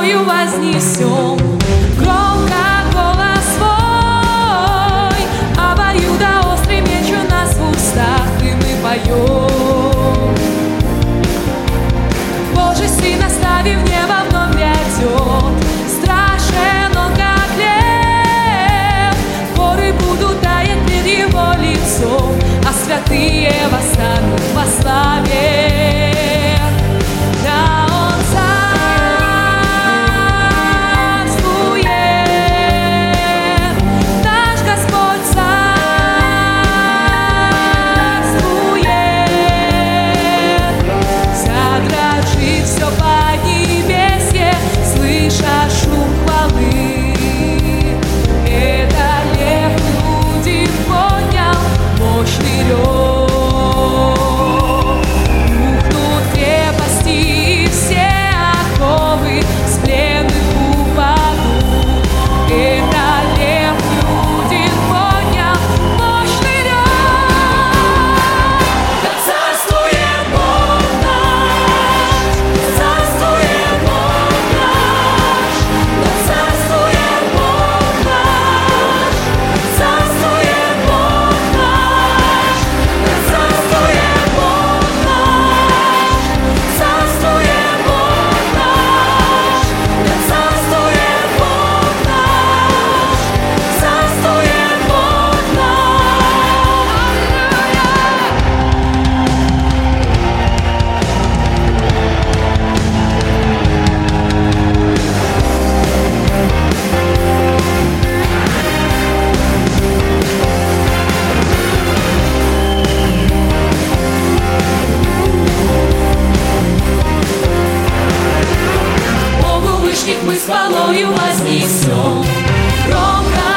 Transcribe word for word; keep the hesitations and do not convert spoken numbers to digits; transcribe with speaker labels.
Speaker 1: хвалою вознесем. Громко голос свой, обоюдоострый меч у нас в устах, и мы поем. Божий Сын, оставив небо, вновь грядет. Страшен он, как лев, горы будут таять пред его лицом, а святые восстанут во славе. Да, он царствует, наш Господь царствует. Задрожит все поднебесье, слыша шум хвалы. Это лев люди поднял мощный рев. Рухнут крепости и все оковы, с пленных упадут. Это лев люди поднял мощный рев. Да царствует Бог наш, царствует Бог наш, да царствует Бог наш, царствует Бог наш, да царствует Бог наш, царствует Бог наш, да царствует Бог наш, царствует Бог Богу вышних мы с хвалою вознесем. Громко